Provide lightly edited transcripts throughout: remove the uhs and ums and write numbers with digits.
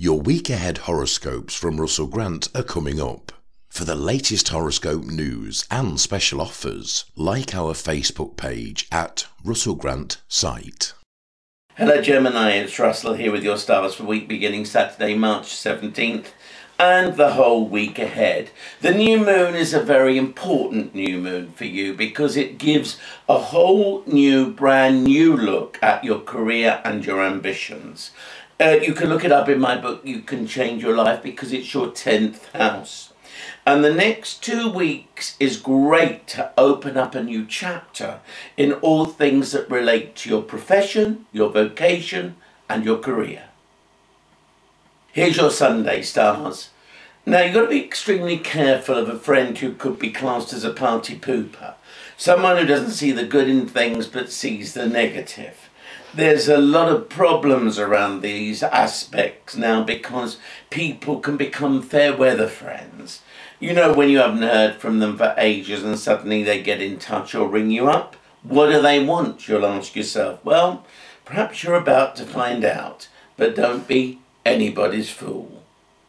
Your week ahead horoscopes from Russell Grant are coming up. For the latest horoscope news and special offers, like our Facebook page at Russell Grant Site. Hello Gemini, it's Russell here with your stars for week beginning Saturday, March 17th and the whole week ahead. The new moon is a very important new moon for you because it gives a whole new, brand new look at your career and your ambitions. You can look it up in my book, You Can Change Your Life, because it's your 10th house. And the next 2 weeks is great to open up a new chapter in all things that relate to your profession, your vocation, and your career. Here's your Sunday stars. Now, you've got to be extremely careful of a friend who could be classed as a party pooper. Someone who doesn't see the good in things but sees the negative. There's a lot of problems around these aspects now because people can become fair weather friends. You know, when you haven't heard from them for ages and suddenly they get in touch or ring you up. What do they want, you'll ask yourself? Well, perhaps you're about to find out, but don't be anybody's fool.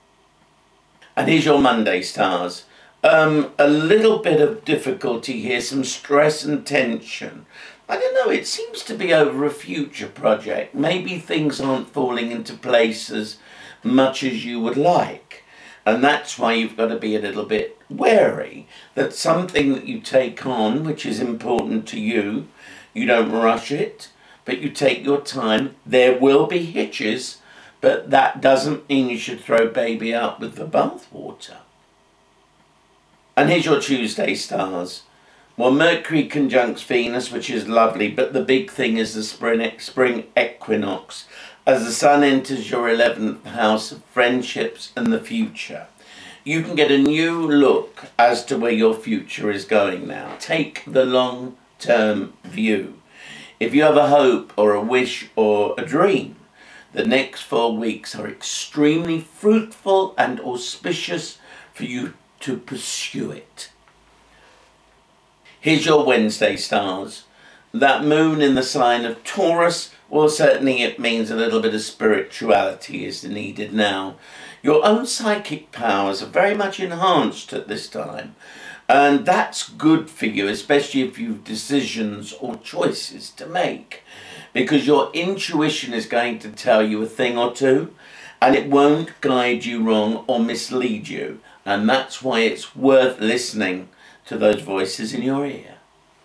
And here's your Monday stars. A little bit of difficulty here, some stress and tension. I don't know, it seems to be over a future project. Maybe things aren't falling into place as much as you would like. And that's why you've got to be a little bit wary that something that you take on, which is important to you, you don't rush it, but you take your time. There will be hitches, but that doesn't mean you should throw baby out with the bathwater. And here's your Tuesday stars. Well, Mercury conjuncts Venus, which is lovely, but the big thing is the spring equinox, as the sun enters your 11th house of friendships and the future. You can get a new look as to where your future is going now. Take the long-term view. If you have a hope or a wish or a dream, the next 4 weeks are extremely fruitful and auspicious for you to pursue it. Here's your Wednesday stars. That moon in the sign of Taurus, well, certainly it means a little bit of spirituality is needed now. Your own psychic powers are very much enhanced at this time. And that's good for you, especially if you've decisions or choices to make. Because your intuition is going to tell you a thing or two, and it won't guide you wrong or mislead you. And that's why it's worth listening to those voices in your ear.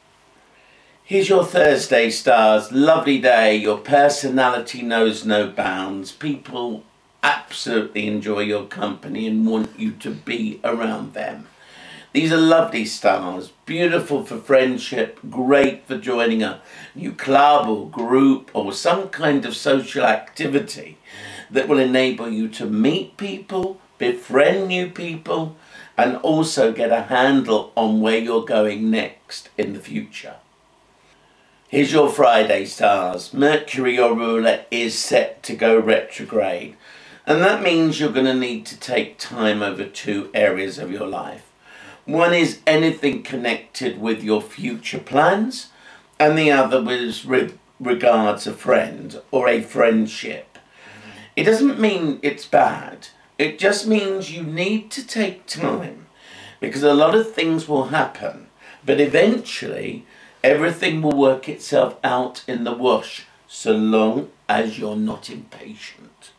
Here's your Thursday stars. Lovely day. Your personality knows no bounds. People absolutely enjoy your company and want you to be around them. These are lovely stars. Beautiful for friendship. Great for joining a new club or group or some kind of social activity that will enable you to meet people, befriend new people, and also get a handle on where you're going next in the future. Here's your Friday stars. Mercury, your ruler, is set to go retrograde. And that means you're going to need to take time over 2 areas of your life. One is anything connected with your future plans, and the other is regards a friend or a friendship. It doesn't mean it's bad. It just means you need to take time because a lot of things will happen, but eventually everything will work itself out in the wash so long as you're not impatient.